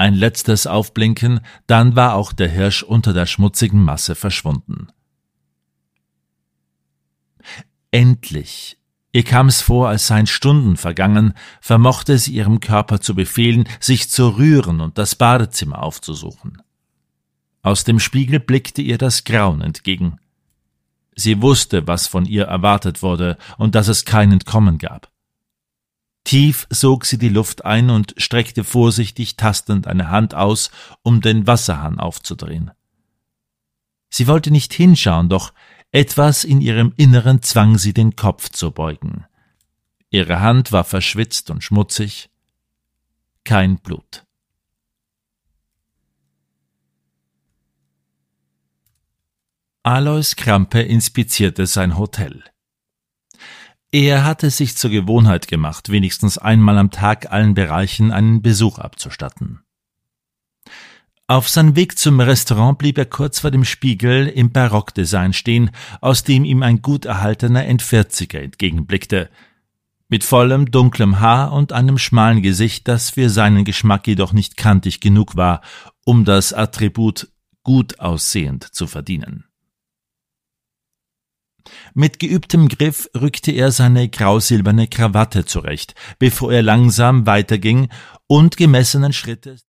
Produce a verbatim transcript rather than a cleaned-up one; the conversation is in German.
Ein letztes Aufblinken, dann war auch der Hirsch unter der schmutzigen Masse verschwunden. Endlich, ihr kam es vor, als seien Stunden vergangen, vermochte sie ihrem Körper zu befehlen, sich zu rühren und das Badezimmer aufzusuchen. Aus dem Spiegel blickte ihr das Grauen entgegen. Sie wusste, was von ihr erwartet wurde und dass es kein Entkommen gab. Tief sog sie die Luft ein und streckte vorsichtig tastend eine Hand aus, um den Wasserhahn aufzudrehen. Sie wollte nicht hinschauen, doch etwas in ihrem Inneren zwang sie, den Kopf zu beugen. Ihre Hand war verschwitzt und schmutzig. Kein Blut. Alois Krampe inspizierte sein Hotel. Er hatte sich zur Gewohnheit gemacht, wenigstens einmal am Tag allen Bereichen einen Besuch abzustatten. Auf seinem Weg zum Restaurant blieb er kurz vor dem Spiegel im Barockdesign stehen, aus dem ihm ein gut erhaltener Endvierziger entgegenblickte, mit vollem, dunklem Haar und einem schmalen Gesicht, das für seinen Geschmack jedoch nicht kantig genug war, um das Attribut gut aussehend zu verdienen. Mit geübtem Griff rückte er seine grausilberne Krawatte zurecht, bevor er langsam weiterging und gemessenen Schrittes